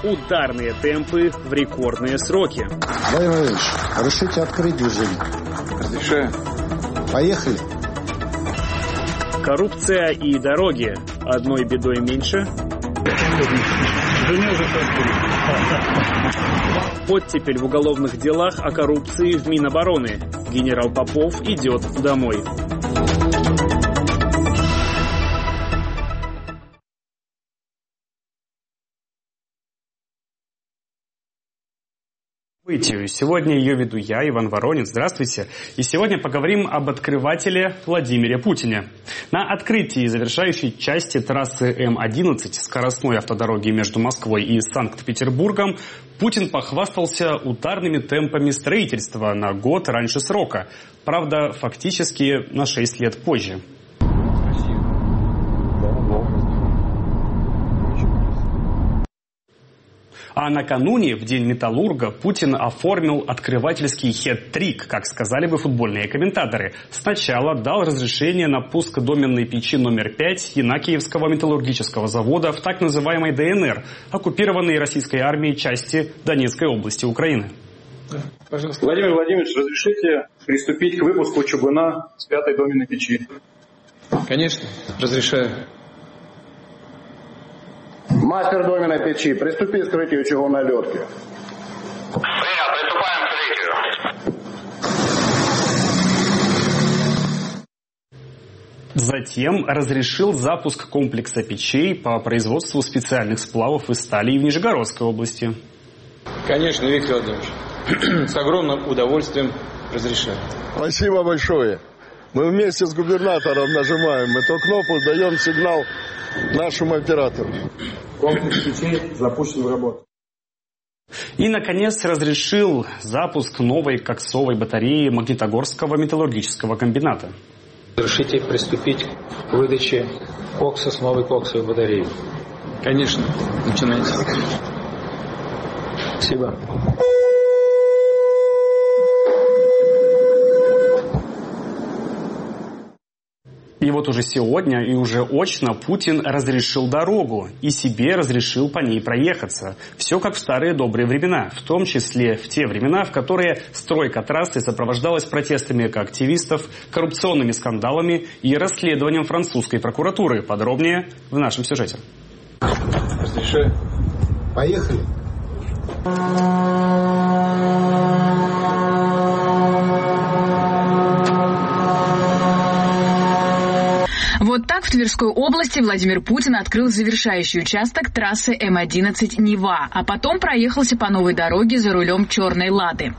Ударные темпы в рекордные сроки. Владимир Владимирович, разрешите открыть движение? Разрешаю. Поехали. Коррупция и дороги. Одной бедой меньше. Оттепель в уголовных делах о коррупции в Минобороны. Генерал Попов идет домой. Сегодня ее веду я, Иван Воронин. Здравствуйте. И сегодня поговорим об открывателе Владимире Путине. На открытии завершающей части трассы М-11 скоростной автодороги между Москвой и Санкт-Петербургом Путин похвастался ударными темпами строительства на год раньше срока. Правда, фактически на 6 лет позже. А накануне, в День Металлурга, Путин оформил открывательский хет-трик, как сказали бы футбольные комментаторы. Сначала дал разрешение на пуск доменной печи номер 5 Янакиевского металлургического завода в так называемой ДНР, оккупированной российской армией части Донецкой области Украины. Пожалуйста. Владимир Владимирович, разрешите приступить к выпуску чугуна с 5-й доменной печи? Конечно, разрешаю. Мастер доменной печи, приступи к вскрытию чугунной лётки. Принято, приступаем к вскрытию. Затем разрешил запуск комплекса печей по производству специальных сплавов из стали в Нижегородской области. Конечно, Виктор Владимирович. С огромным удовольствием разрешаю. Спасибо большое. Мы вместе с губернатором нажимаем эту кнопку, даем сигнал нашему оператору. Комплекс печей запущен в работу. И, наконец, разрешил запуск новой коксовой батареи Магнитогорского металлургического комбината. Разрешите приступить к выдаче кокса с новой коксовой батареи? Конечно, начинайте. Спасибо. И вот уже сегодня и уже очно Путин разрешил дорогу и себе разрешил по ней проехаться. Все как в старые добрые времена, в том числе в те времена, в которые стройка трассы сопровождалась протестами экоактивистов, коррупционными скандалами и расследованием французской прокуратуры. Подробнее в нашем сюжете. Разрешаю. Поехали. Вот так в Тверской области Владимир Путин открыл завершающий участок трассы М-11 Нева, а потом проехался по новой дороге за рулем черной «Лады».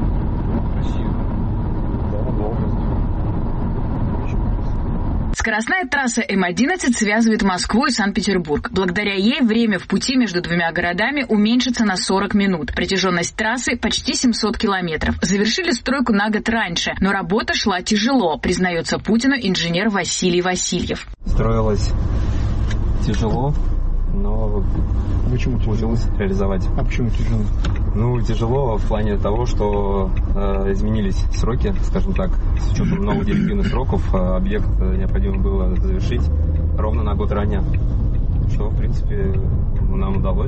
Скоростная трасса М-11 связывает Москву и Санкт-Петербург. Благодаря ей время в пути между двумя городами уменьшится на 40 минут. Протяженность трассы почти 700 километров. Завершили стройку на год раньше, но работа шла тяжело, признается Путину инженер Василий Васильев. Строилось тяжело, но почему получилось реализовать. А почему тяжело? Ну, тяжело в плане того, что изменились сроки, скажем так. С учетом новых директивных сроков объект необходимо было завершить ровно на год ранее. Что, в принципе, нам удалось.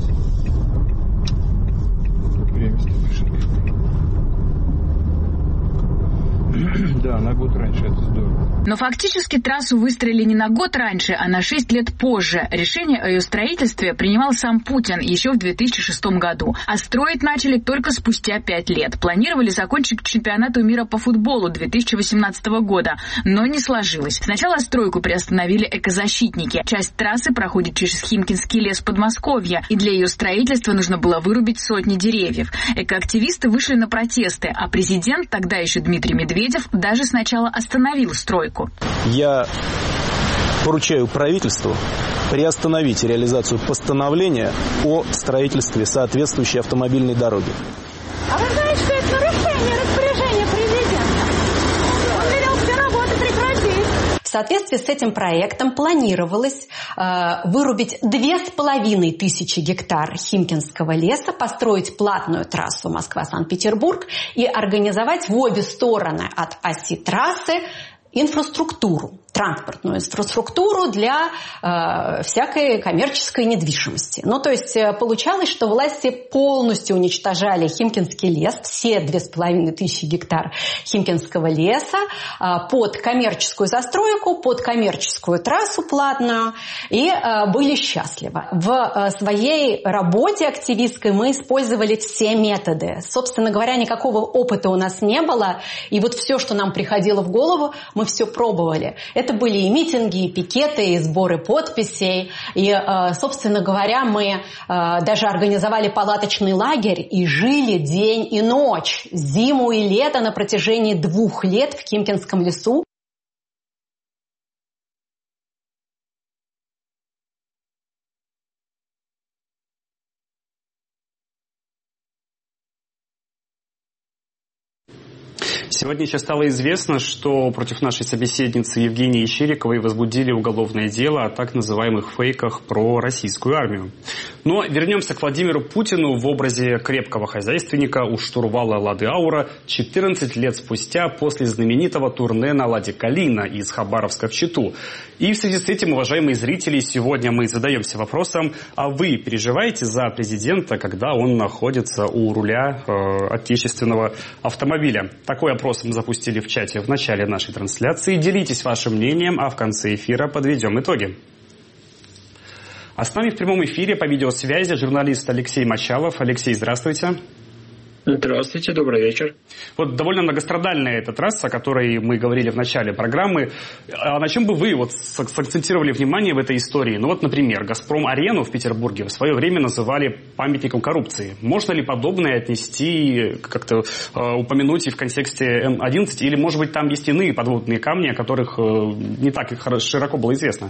Да, на год раньше, это здорово. Но фактически трассу выстроили не на год раньше, а на 6 лет позже. Решение о ее строительстве принимал сам Путин еще в 2006 году. А строить начали только спустя 5 лет. Планировали закончить к чемпионату мира по футболу 2018 года, но не сложилось. Сначала стройку приостановили экозащитники. Часть трассы проходит через Химкинский лес Подмосковья, и для ее строительства нужно было вырубить сотни деревьев. Экоактивисты вышли на протесты, а президент, тогда еще Дмитрий Медведев, даже сначала остановил стройку. Я поручаю правительству приостановить реализацию постановления о строительстве соответствующей автомобильной дороги. А вы знаете, что это нарушение распоряжения президента? Он велел все работы прекратить. В соответствии с этим проектом планировалось вырубить 2500 гектар Химкинского леса, построить платную трассу Москва-Санкт-Петербург и организовать в обе стороны от оси трассы инфраструктуру, транспортную инфраструктуру для всякой коммерческой недвижимости. Ну, то есть получалось, что власти полностью уничтожали Химкинский лес, все 2500 гектар Химкинского леса под коммерческую застройку, под коммерческую трассу платную, и были счастливы. В своей работе активистской мы использовали все методы. Собственно говоря, никакого опыта у нас не было, и вот все, что нам приходило в голову, мы все пробовали. Это были и митинги, и пикеты, и сборы подписей. И, собственно говоря, мы даже организовали палаточный лагерь и жили день и ночь, зиму и лето на протяжении 2 лет в Химкинском лесу. Сегодня еще стало известно, что против нашей собеседницы Евгении Чириковой возбудили уголовное дело о так называемых фейках про российскую армию. Но вернемся к Владимиру Путину в образе крепкого хозяйственника у штурвала «Лады Аура» 14 лет спустя после знаменитого турне на «Ладе Калина» из Хабаровска в Читу. И в связи с этим, уважаемые зрители, сегодня мы задаемся вопросом, а вы переживаете за президента, когда он находится у руля отечественного автомобиля? Такой опрос мы запустили в чате в начале нашей трансляции. Делитесь вашим мнением, а в конце эфира подведем итоги. А с нами в прямом эфире по видеосвязи журналист Алексей Мочалов. Алексей, здравствуйте. Здравствуйте, добрый вечер. Вот довольно многострадальная эта трасса, о которой мы говорили в начале программы. А на чем бы вы сакцентировали внимание в этой истории? Ну вот, например, «Газпром-арену» в Петербурге в свое время называли памятником коррупции. Можно ли подобное отнести, как-то упомянуть и в контексте М-11? Или, может быть, там есть иные подводные камни, о которых не так широко было известно?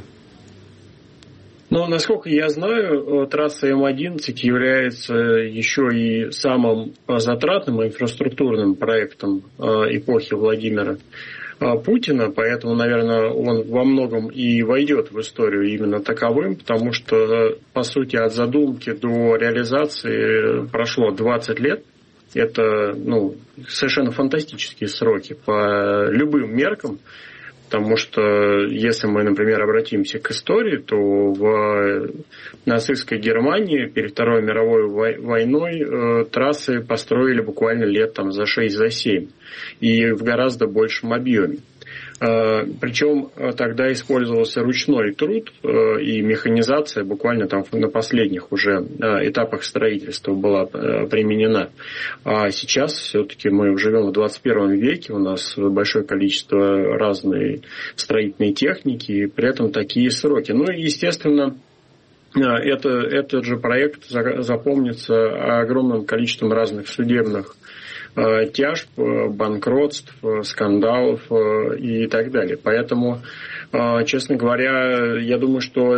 Ну, насколько я знаю, трасса М-11 является еще и самым затратным инфраструктурным проектом эпохи Владимира Путина, поэтому, наверное, он во многом и войдет в историю именно таковым, потому что, по сути, от задумки до реализации прошло 20 лет. Это, совершенно фантастические сроки по любым меркам. Потому что, если мы, например, обратимся к истории, то в нацистской Германии перед Второй мировой войной трассы построили буквально лет за 6-7 и в гораздо большем объеме. Причем тогда использовался ручной труд, и механизация буквально на последних уже этапах строительства была применена. А сейчас все-таки мы живем в 21 веке, у нас большое количество разной строительной техники, и при этом такие сроки. Ну и, естественно, этот же проект запомнится огромным количеством разных судебных тяжб, банкротств, скандалов и так далее. Поэтому, честно говоря, я думаю, что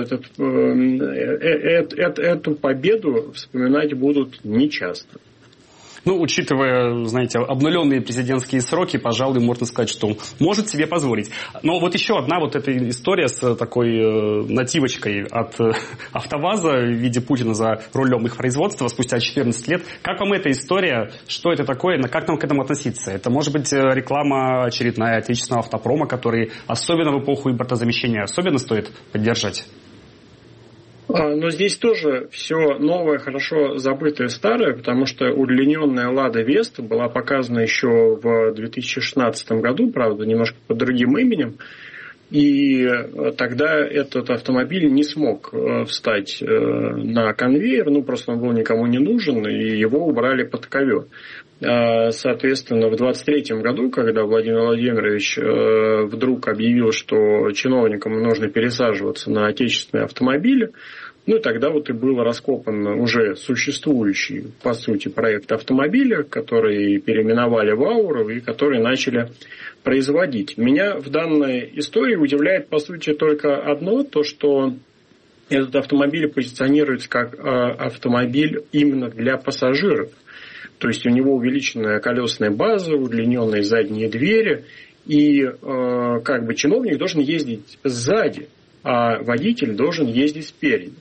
эту победу вспоминать будут нечасто. Учитывая, знаете, обнуленные президентские сроки, пожалуй, можно сказать, что может себе позволить. Но вот еще одна эта история с такой нативочкой от АвтоВАЗа в виде Путина за рулем их производства спустя 14 лет. Как вам эта история? Что это такое? Как нам к этому относиться? Это может быть реклама очередная отечественного автопрома, который особенно в эпоху импортозамещения особенно стоит поддержать? Но здесь тоже все новое, хорошо забытое старое, потому что удлиненная «Лада Веста» была показана еще в 2016 году, правда, немножко под другим именем. И тогда этот автомобиль не смог встать на конвейер, просто он был никому не нужен, и его убрали под ковер. Соответственно, в 2023 году, когда Владимир Владимирович вдруг объявил, что чиновникам нужно пересаживаться на отечественные автомобили, тогда и был раскопан уже существующий, по сути, проект автомобиля, который переименовали в «Ауру» и который начали производить. Меня в данной истории удивляет, по сути, только одно, то, что этот автомобиль позиционируется как автомобиль именно для пассажиров. То есть у него увеличенная колесная база, удлиненные задние двери, и чиновник должен ездить сзади, а водитель должен ездить спереди.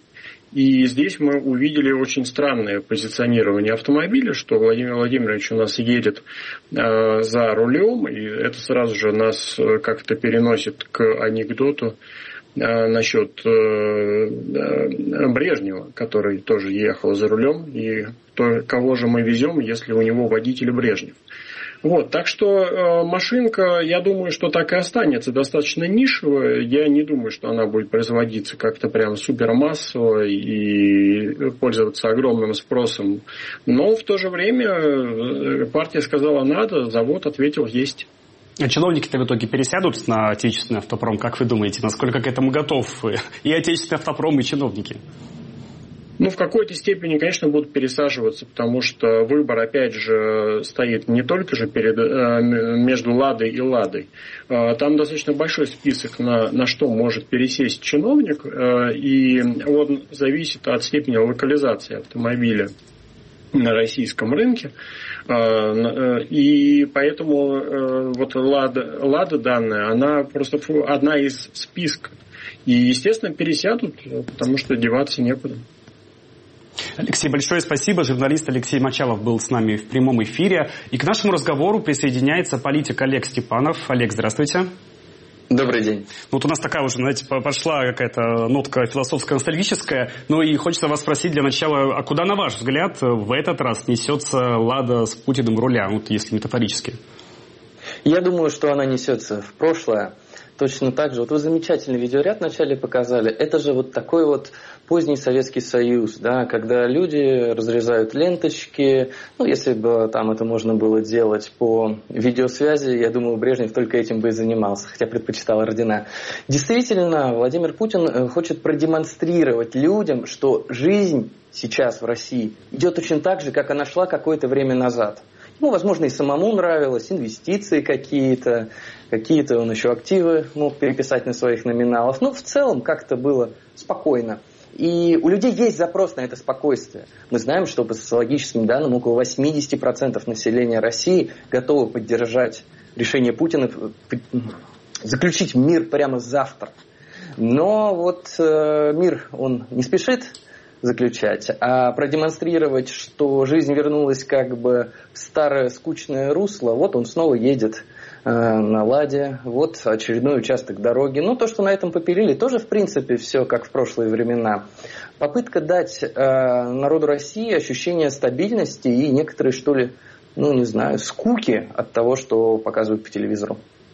И здесь мы увидели очень странное позиционирование автомобиля, что Владимир Владимирович у нас едет за рулем, и это сразу же нас как-то переносит к анекдоту насчет Брежнева, который тоже ехал за рулем, и кого же мы везем, если у него водитель Брежнев. Вот, так что машинка, я думаю, что так и останется достаточно нишевая. Я не думаю, что она будет производиться как-то прям супермассово и пользоваться огромным спросом. Но в то же время партия сказала надо, завод ответил есть. А чиновники-то в итоге пересядут на отечественный автопром? Как вы думаете, насколько к этому готов и отечественный автопром, и чиновники? Ну, в какой-то степени, конечно, будут пересаживаться, потому что выбор, опять же, стоит не только же между «Ладой» и «Ладой». Там достаточно большой список, на что может пересесть чиновник, и он зависит от степени локализации автомобиля на российском рынке. И поэтому вот «Лада» данная, она просто одна из списка. И, естественно, пересядут, потому что деваться некуда. Алексей, большое спасибо. Журналист Алексей Мочалов был с нами в прямом эфире. И к нашему разговору присоединяется политик Олег Степанов. Олег, здравствуйте. Добрый день. Вот у нас такая уже, знаете, пошла какая-то нотка философско-ностальгическая. Ну и хочется вас спросить для начала, а куда, на ваш взгляд, в этот раз несется «Лада» с Путиным у руля, вот если метафорически? Я думаю, что она несется в прошлое. Точно так же. Вот вы замечательный видеоряд вначале показали. Это же вот такой вот поздний Советский Союз, да, когда люди разрезают ленточки. Ну, если бы там это можно было делать по видеосвязи, я думаю, Брежнев только этим бы и занимался, хотя предпочитал ордена. Действительно, Владимир Путин хочет продемонстрировать людям, что жизнь сейчас в России идет точно так же, как она шла какое-то время назад. Ну, возможно, и самому нравилось, инвестиции какие-то он еще активы мог переписать на своих номиналах. Ну, в целом, как-то было спокойно. И у людей есть запрос на это спокойствие. Мы знаем, что по социологическим данным около 80% населения России готовы поддержать решение Путина заключить мир прямо завтра. Но вот мир, он не спешит заключать, а продемонстрировать, что жизнь вернулась как бы в старое скучное русло. Вот он снова едет на «Ладе», вот очередной участок дороги. Ну, то, что на этом попилили, тоже, в принципе, все как в прошлые времена. Попытка дать народу России ощущение стабильности и некоторые, что ли, ну, не знаю, скуки от того, что показывают по телевизору.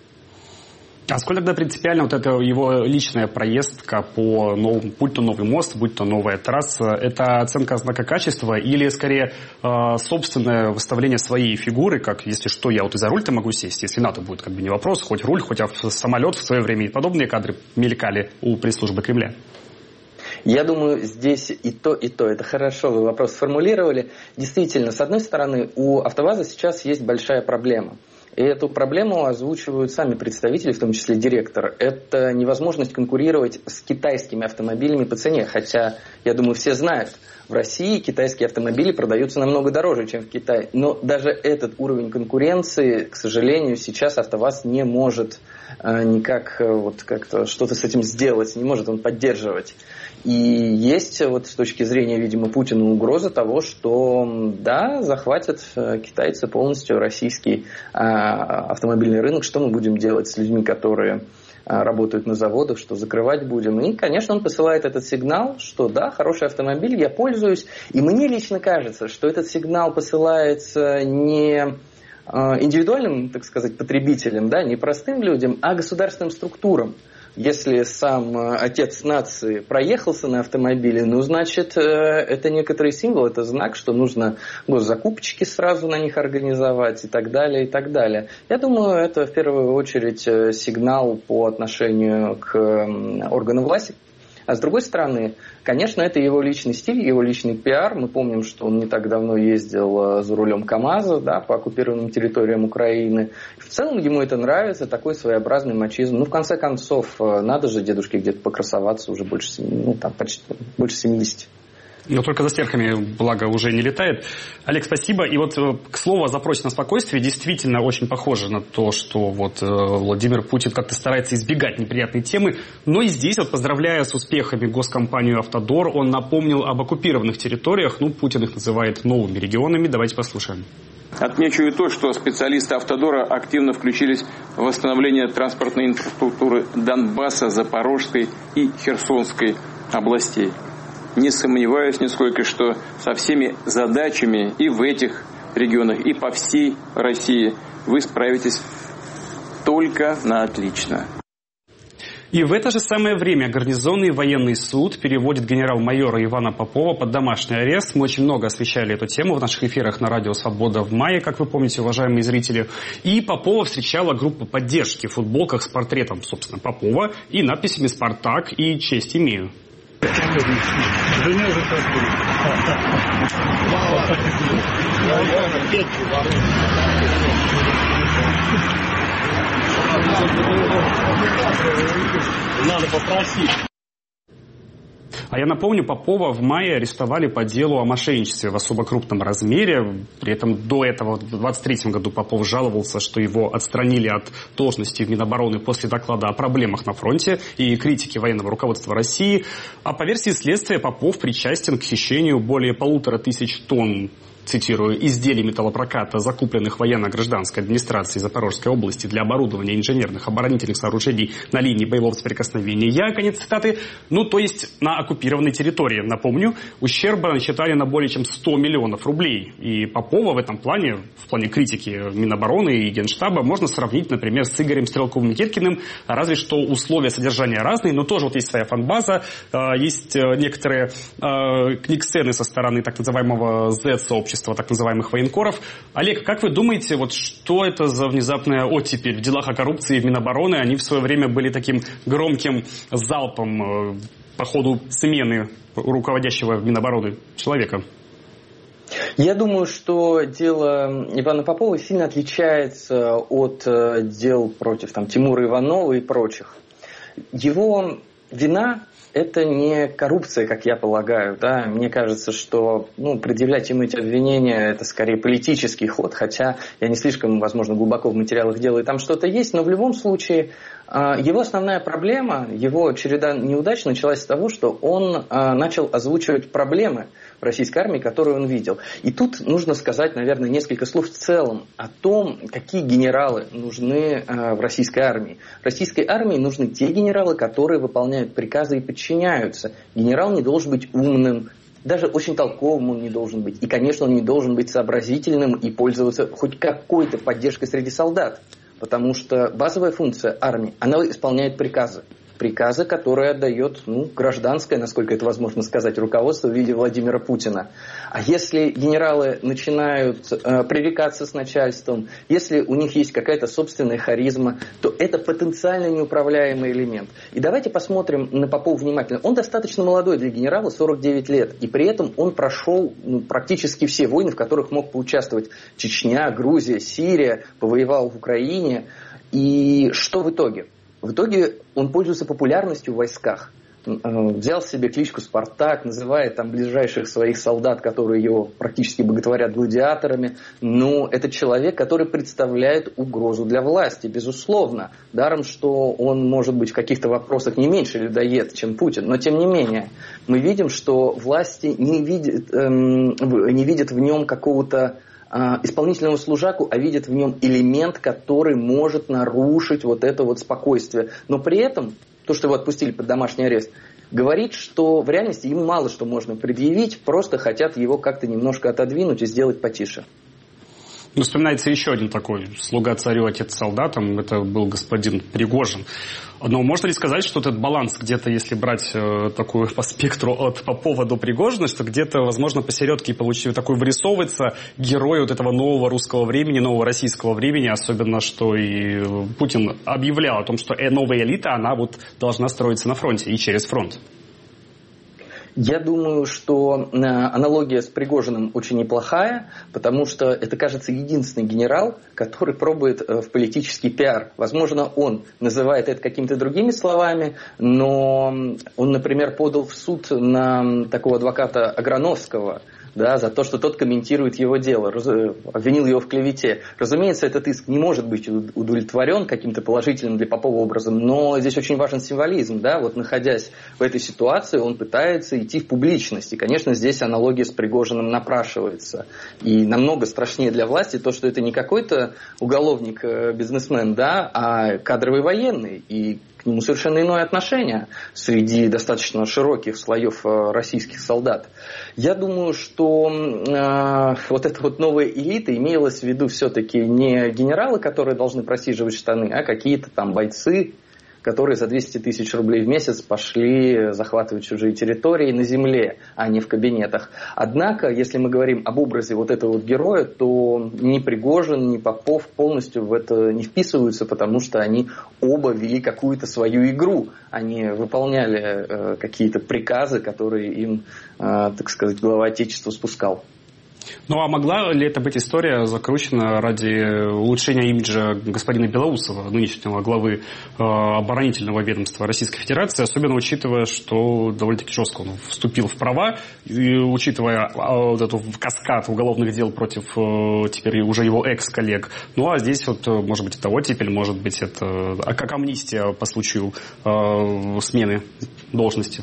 А сколько тогда принципиально вот эта его личная проездка по новому, будь то новый мост, будь то новая трасса, это оценка знака качества или скорее собственное выставление своей фигуры, как если что, я вот и за руль-то могу сесть, если надо будет, как бы не вопрос, хоть руль, хоть самолет в свое время, и подобные кадры мелькали у пресс-службы Кремля? Я думаю, здесь и то, и то. Это хорошо, вы вопрос сформулировали. Действительно, с одной стороны, у АвтоВАЗа сейчас есть большая проблема. И эту проблему озвучивают сами представители, в том числе директор. Это невозможность конкурировать с китайскими автомобилями по цене. Хотя, я думаю, все знают, в России китайские автомобили продаются намного дороже, чем в Китае. Но даже этот уровень конкуренции, к сожалению, сейчас АвтоВАЗ не может никак вот как-то что-то с этим сделать, не может он поддерживать. И есть вот с точки зрения, видимо, Путина угроза того, что да, захватят китайцы полностью российский автомобильный рынок. Что мы будем делать с людьми, которые работают на заводах, что закрывать будем? И, конечно, он посылает этот сигнал, что да, хороший автомобиль, я пользуюсь. И мне лично кажется, что этот сигнал посылается не индивидуальным, так сказать, потребителям, да, не простым людям, а государственным структурам. Если сам отец нации проехался на автомобиле, ну, значит, это некоторый символ, это знак, что нужно госзакупочки сразу на них организовать и так далее, и так далее. Я думаю, это в первую очередь сигнал по отношению к органам власти. А с другой стороны, конечно, это его личный стиль, его личный пиар. Мы помним, что он не так давно ездил за рулем КАМАЗа, да, по оккупированным территориям Украины. В целом ему это нравится, такой своеобразный мачизм. Ну, в конце концов, надо же дедушке где-то покрасоваться уже больше, ну, там, почти больше 70. Но только за стерхами, благо, уже не летает. Олег, спасибо. И вот, к слову, о запросе на спокойствие действительно очень похоже на то, что вот Владимир Путин как-то старается избегать неприятной темы. Но и здесь, вот, поздравляя с успехами госкомпанию «Автодор», он напомнил об оккупированных территориях. Ну, Путин их называет новыми регионами. Давайте послушаем. Отмечу и то, что специалисты «Автодора» активно включились в восстановление транспортной инфраструктуры Донбасса, Запорожской и Херсонской областей. Не сомневаюсь нисколько, что со всеми задачами и в этих регионах, и по всей России вы справитесь только на отлично. И в это же самое время гарнизонный военный суд переводит генерал-майора Ивана Попова под домашний арест. Мы очень много освещали эту тему в наших эфирах на радио «Свобода» в мае, как вы помните, уважаемые зрители. И Попова встречала группа поддержки в футболках с портретом, собственно, Попова и надписями «Спартак» и «Честь имею». Надо попросить. А я напомню, Попова в мае арестовали по делу о мошенничестве в особо крупном размере. При этом до этого, в 2023 году, Попов жаловался, что его отстранили от должности в Минобороны после доклада о проблемах на фронте и критики военного руководства России. А по версии следствия, Попов причастен к хищению более 1500 тонн, цитирую, изделий металлопроката, закупленных военно-гражданской администрацией Запорожской области для оборудования инженерных оборонительных сооружений на линии боевого соприкосновения. Конец цитаты. Ну, то есть на оккупированной территории. Напомню, ущерба насчитали на более чем 100 миллионов рублей. И Попова в этом плане, в плане критики Минобороны и Генштаба, можно сравнить, например, с Игорем Стрелковым-Никиткиным. Разве что условия содержания разные, но тоже вот есть своя фан-база. Есть некоторые книгсцены со стороны так называемого Z-сообщества, так называемых военкоров. Олег, как вы думаете, вот что это за внезапная оттепель в делах о коррупции в Минобороны? Они в свое время были таким громким залпом по ходу смены руководящего в Минобороны человека. Я думаю, что дело Ивана Попова сильно отличается от дел против Тимура Иванова и прочих. Его вина — это не коррупция, как я полагаю. Да? Мне кажется, что предъявлять ему эти обвинения — это скорее политический ход, хотя я не слишком, возможно, глубоко в материалах дела, и там что-то есть, но в любом случае его основная проблема, его череда неудач началась с того, что он начал озвучивать проблемы в российской армии, которые он видел. И тут нужно сказать, наверное, несколько слов в целом о том, какие генералы нужны в российской армии. В российской армии нужны те генералы, которые выполняют приказы и подчиняются. Генерал не должен быть умным, даже очень толковым он не должен быть. И, конечно, он не должен быть сообразительным и пользоваться хоть какой-то поддержкой среди солдат. Потому что базовая функция армии, она исполняет приказы. Приказы, которые отдает гражданское, насколько это возможно сказать, руководство в виде Владимира Путина. А если генералы начинают пререкаться с начальством, если у них есть какая-то собственная харизма, то это потенциально неуправляемый элемент. И давайте посмотрим на Попова внимательно. Он достаточно молодой для генерала, 49 лет. И при этом он прошел практически все войны, в которых мог поучаствовать. Чечня, Грузия, Сирия, повоевал в Украине. И что в итоге? В итоге он пользуется популярностью в войсках. Взял себе кличку «Спартак», называет ближайших своих солдат, которые его практически боготворят, гладиаторами. Но это человек, который представляет угрозу для власти, безусловно. Даром, что он может быть в каких-то вопросах не меньше людоед, чем Путин. Но тем не менее, мы видим, что власти не видят в нем какого-то исполнительного служаку, а видят в нем элемент, который может нарушить вот это вот спокойствие. Но при этом, то, что его отпустили под домашний арест, говорит, что в реальности ему мало что можно предъявить, просто хотят его как-то немножко отодвинуть и сделать потише. Вспоминается еще один такой слуга царю, отец солдатам, это был господин Пригожин. Но можно ли сказать, что этот баланс где-то, если брать такую по спектру от Попова до Пригожина, что где-то, возможно, посередке такой вырисовывается герой вот этого нового русского времени, нового российского времени, особенно, что и Путин объявлял о том, что новая элита, она вот должна строиться на фронте и через фронт. Я думаю, что аналогия с Пригожиным очень неплохая, потому что это, кажется, единственный генерал, который пробует в политический пиар. Возможно, он называет это какими-то другими словами, но он, например, подал в суд на такого адвоката Аграновского, да, за то, что тот комментирует его дело, обвинил его в клевете. Разумеется, этот иск не может быть удовлетворен каким-то положительным для Попова образом, но здесь очень важен символизм. Да? Вот находясь в этой ситуации, он пытается идти в публичность. И, конечно, здесь аналогия с Пригожиным напрашивается. И намного страшнее для власти то, что это не какой-то уголовник-бизнесмен, да, а кадровый военный. И к нему совершенно иное отношение среди достаточно широких слоев российских солдат. Я думаю, что вот эта вот новая элита имелась в виду все-таки не генералы, которые должны просиживать штаны, а какие-то там бойцы, которые за 200 тысяч рублей в месяц пошли захватывать чужие территории на земле, а не в кабинетах. Однако, если мы говорим об образе вот этого вот героя, то ни Пригожин, ни Попов полностью в это не вписываются, потому что они оба вели какую-то свою игру. Они выполняли какие-то приказы, которые им, так сказать, глава Отечества спускал. Ну а могла ли это быть история закручена ради улучшения имиджа господина Белоусова, нынешнего главы оборонительного ведомства Российской Федерации, особенно учитывая, что довольно-таки жестко он вступил в права, и учитывая вот эту каскад уголовных дел против теперь уже его экс-коллег. Ну а здесь вот, может быть, это оттепель, может быть, это как амнистия по случаю смены должности.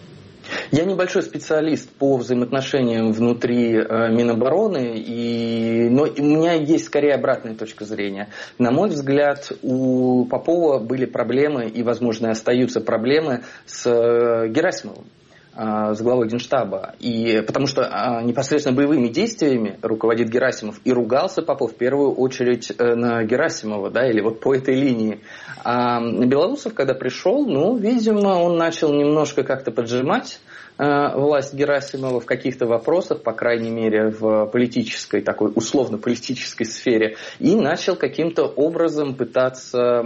Я небольшой специалист по взаимоотношениям внутри Минобороны, но у меня есть скорее обратная точка зрения. На мой взгляд, у Попова были проблемы и, возможно, остаются проблемы с Герасимовым, с главой Генштаба. И потому что непосредственно боевыми действиями руководит Герасимов, и ругался Попов в первую очередь на Герасимова, да, или вот по этой линии. А Белоусов, когда пришел, видимо, он начал немножко как-то поджимать власть Герасимова в каких-то вопросах, по крайней мере, в политической, такой условно-политической сфере, и начал каким-то образом пытаться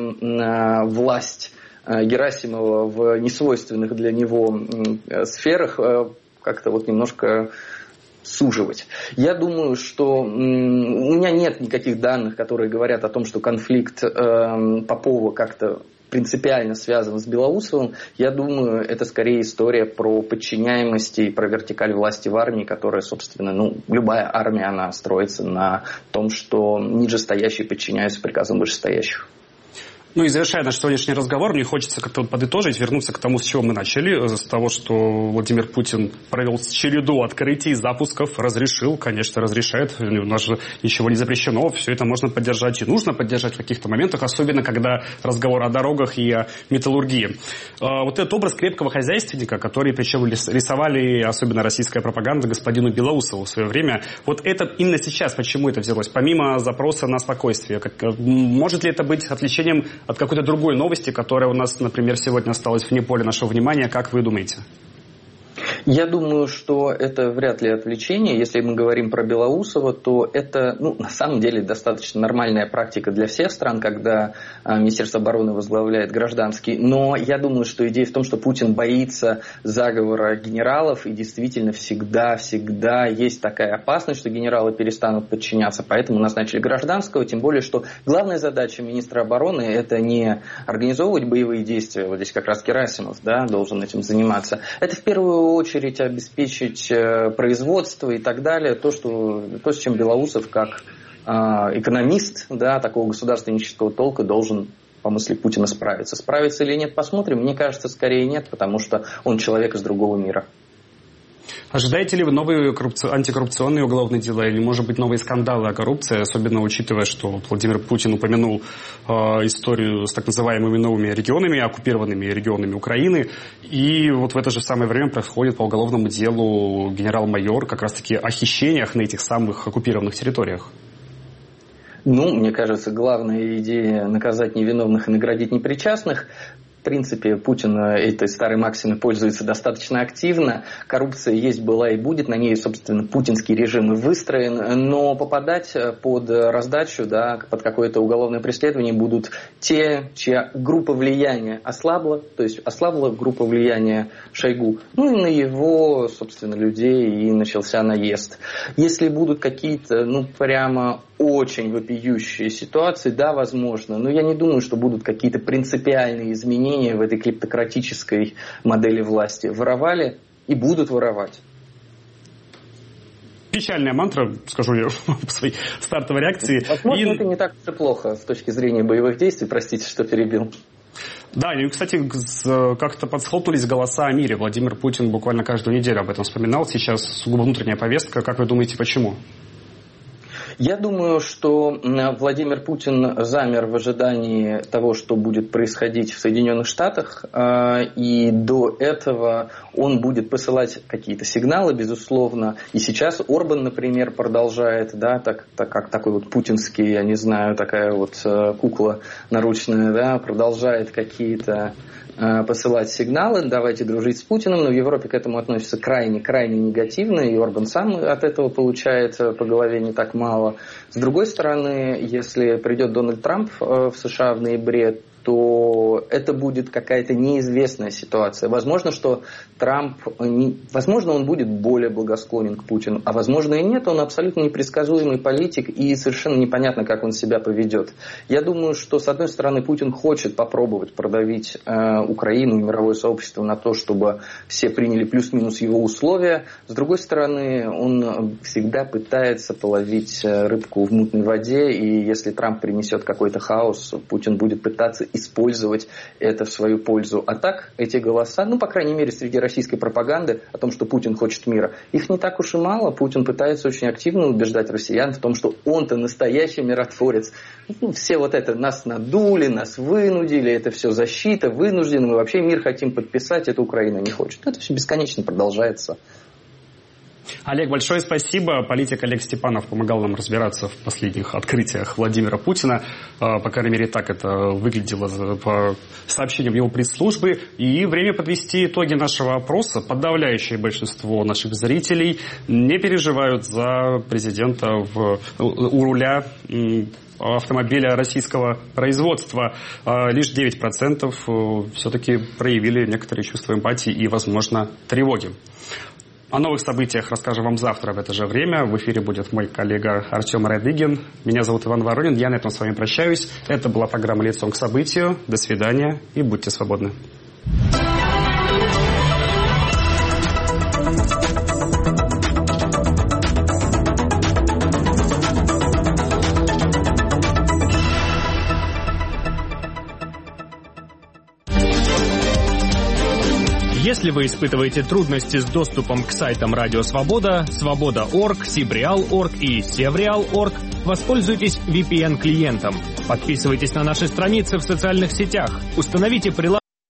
власть Герасимова в несвойственных для него сферах как-то вот немножко суживать. Я думаю, что у меня нет никаких данных, которые говорят о том, что конфликт Попова как-то принципиально связан с Белоусовым. Я думаю, это скорее история про подчиняемость и про вертикаль власти в армии, которая, собственно, любая армия, она строится на том, что нижестоящие подчиняются приказам вышестоящих. Ну и завершая наш сегодняшний разговор, мне хочется как-то подытожить, вернуться к тому, с чего мы начали, с того, что Владимир Путин провел череду открытий, запусков, разрешил, конечно, разрешает, у нас же ничего не запрещено, все это можно поддержать и нужно поддержать в каких-то моментах, особенно когда разговор о дорогах и о металлургии. Вот этот образ крепкого хозяйственника, который причем рисовали, особенно российская пропаганда, господину Белоусову в свое время, вот это именно сейчас, почему это взялось, помимо запроса на спокойствие, может ли это быть отвлечением от какой-то другой новости, которая у нас, например, сегодня осталась вне поля нашего внимания, как вы думаете? Я думаю, что это вряд ли отвлечение. Если мы говорим про Белоусова, то это, на самом деле, достаточно нормальная практика для всех стран, когда Министерство обороны возглавляет гражданский. Но я думаю, что идея в том, что Путин боится заговора генералов, и действительно всегда есть такая опасность, что генералы перестанут подчиняться. Поэтому назначили гражданского, тем более, что главная задача министра обороны – это не организовывать боевые действия, вот здесь как раз Герасимов, да, должен этим заниматься. Это в первую очередь обеспечить производство и так далее, то, с чем Белоусов как экономист, да, такого государственнического толка должен, по мысли Путина, справиться. Справится или нет, посмотрим. Мне кажется, скорее нет, потому что он человек из другого мира. Ожидаете ли вы новые антикоррупционные уголовные дела или, может быть, новые скандалы о коррупции, особенно учитывая, что Владимир Путин упомянул историю с так называемыми новыми регионами, оккупированными регионами Украины, и вот в это же самое время происходит по уголовному делу генерал-майор как раз-таки о хищениях на этих самых оккупированных территориях? Мне кажется, главная идея наказать невиновных и наградить непричастных. В принципе, Путин этой старой максимой пользуется достаточно активно. Коррупция есть, была и будет. На ней, собственно, путинский режим и выстроен. Но попадать под раздачу, да, под какое-то уголовное преследование будут те, чья группа влияния ослабла. То есть ослабла группа влияния Шойгу. Ну и на его, собственно, людей и начался наезд. Если будут какие-то, прямо очень вопиющие ситуации, да, возможно. Но я не думаю, что будут какие-то принципиальные изменения в этой клептократической модели власти. Воровали и будут воровать. Печальная мантра, скажу я в своей стартовой реакции. Возможно, это не так уж и плохо с точки зрения боевых действий. Простите, что перебил. Да, и, кстати, как-то подсхлопнулись голоса о мире. Владимир Путин буквально каждую неделю об этом вспоминал. Сейчас сугубо внутренняя повестка. Как вы думаете, почему? Я думаю, что Владимир Путин замер в ожидании того, что будет происходить в Соединенных Штатах, и до этого он будет посылать какие-то сигналы, безусловно. И сейчас Орбан, например, продолжает, да, как такой вот путинский, я не знаю, такая вот кукла наручная, да, продолжает какие-то посылать сигналы, давайте дружить с Путиным, но в Европе к этому относятся крайне негативно, и Орбан сам от этого получает по голове не так мало. С другой стороны, если придет Дональд Трамп в США в ноябре, то это будет какая-то неизвестная ситуация. Возможно, что возможно, он будет более благосклонен к Путину, а возможно и нет, он абсолютно непредсказуемый политик, и совершенно непонятно, как он себя поведет. Я думаю, что, с одной стороны, Путин хочет попробовать продавить Украину и мировое сообщество на то, чтобы все приняли плюс-минус его условия. С другой стороны, он всегда пытается половить рыбку в мутной воде, и если Трамп принесет какой-то хаос, Путин будет пытаться использовать это в свою пользу. А так, эти голоса, по крайней мере, среди российской пропаганды о том, что Путин хочет мира, их не так уж и мало. Путин пытается очень активно убеждать россиян в том, что он-то настоящий миротворец. Все вот это нас надули, нас вынудили, это все защита, вынуждены, мы вообще мир хотим подписать, это Украина не хочет. Это все бесконечно продолжается. Олег, большое спасибо. Политик Олег Степанов помогал нам разбираться в последних открытиях Владимира Путина. По крайней мере, так это выглядело по сообщениям его пресс-службы. И время подвести итоги нашего опроса. Подавляющее большинство наших зрителей не переживают за президента у руля автомобиля российского производства. Лишь 9% все-таки проявили некоторые чувства эмпатии и, возможно, тревоги. О новых событиях расскажем вам завтра в это же время. В эфире будет мой коллега Артем Радыгин. Меня зовут Иван Воронин. Я на этом с вами прощаюсь. Это была программа «Лицом к событию». До свидания и будьте свободны. Если вы испытываете трудности с доступом к сайтам Радио Свобода, Свобода.орг, Сибреал.орг и Севреал.орг, воспользуйтесь VPN-клиентом. Подписывайтесь на наши страницы в социальных сетях. Установите приложение